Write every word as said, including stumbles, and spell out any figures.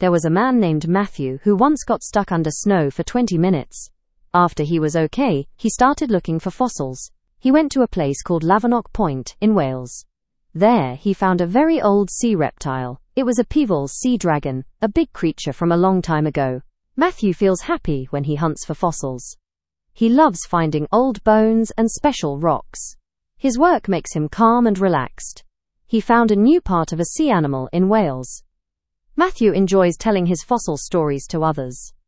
There was a man named Matthew who once got stuck under snow for twenty minutes. After he was okay, he started looking for fossils. He went to a place called Lavernock Point in Wales. There, he found a very old sea reptile. It was a Peevel's sea dragon, a big creature from a long time ago. Matthew feels happy when he hunts for fossils. He loves finding old bones and special rocks. His work makes him calm and relaxed. He found a new part of a sea animal in Wales. Matthew enjoys telling his fossil stories to others.